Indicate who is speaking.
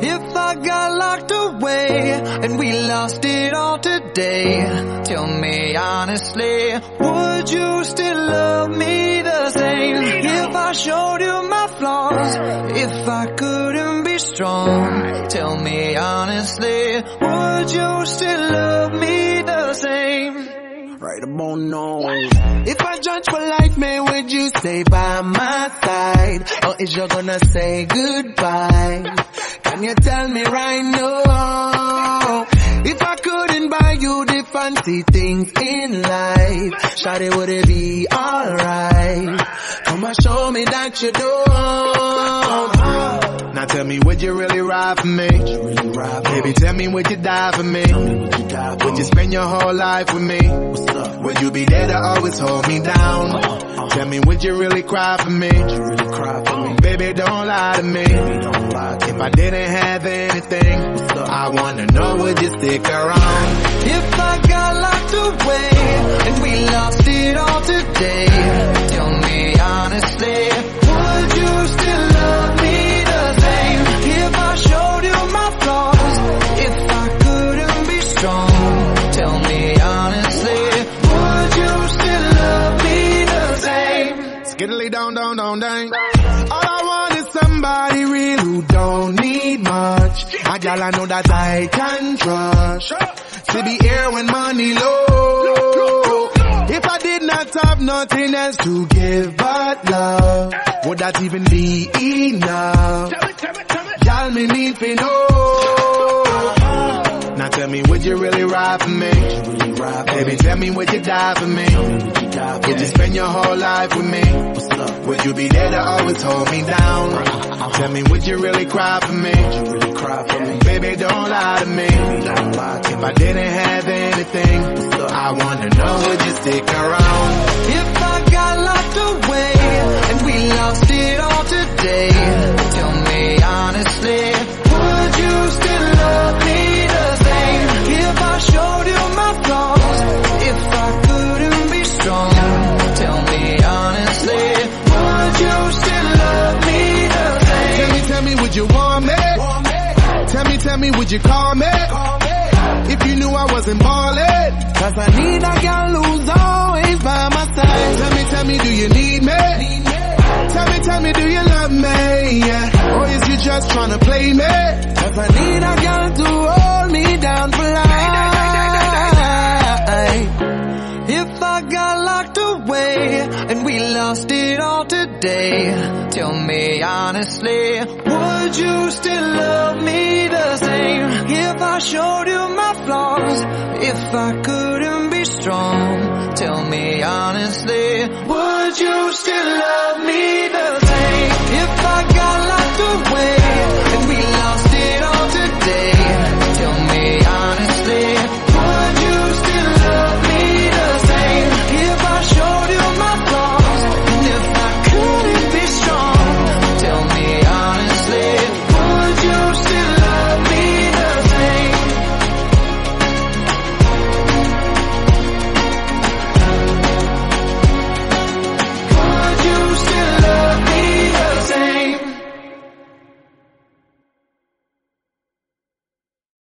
Speaker 1: If I got locked away and we lost it all today, tell me honestly, would you still love me the same? If I showed you my flaws, if I couldn't be strong, tell me honestly, would you still love me the same?
Speaker 2: Right about now. If I judge for life, man, would you stay by my side? Or is you gonna say goodbye? Can you tell me right now? If I couldn't buy you the fancy things in life, shawty, would it be alright? Come and show me that you don't. Now tell me, would you really ride for me? Baby, tell me, would you die for me? Would you spend your whole life with me? Would you be there to always hold me down? Tell me, would you really cry for me? Baby, don't lie to me. If I didn't have anything, I wanna know, would you stick around?
Speaker 1: If I got locked away and we lost it all today, tell me honestly, would you still love me the same? If I showed you my flaws, if I couldn't be strong, tell me honestly, would you still love me the same?
Speaker 2: Skiddly down, down, down, down. All I want is somebody real who don't need much. A gal I know that I can trust, to be here when money low. If I did not have nothing else to give but love, would that even be enough? Y'all me need to know. Now tell me, would you really ride for me? Baby, tell me, would you die for me? Would you spend your whole life with me? Would you be there to always hold me down? Tell me, would you really cry for me? Baby, don't lie to me. If I didn't have anything, I wanna know, would you stick around?
Speaker 1: If I got locked away and we lost it all today, tell me honestly, would you still love me the same? If I showed you my flaws, if I couldn't be strong, tell me honestly, would you still love me the same?
Speaker 2: Tell me, would you want me? Tell me, would you call me? If you knew I wasn't ballin', cause I need a girl who's always by my side. Tell me, do you need me? Tell me, do you love me? Yeah. Or is you just tryna play me? Cause I need a girl to hold me down for life.
Speaker 1: If I got locked away and we lost it all today, tell me honestly, would you still love me the same? If I showed you my flaws, if I couldn't be strong, tell me honestly, would you still love me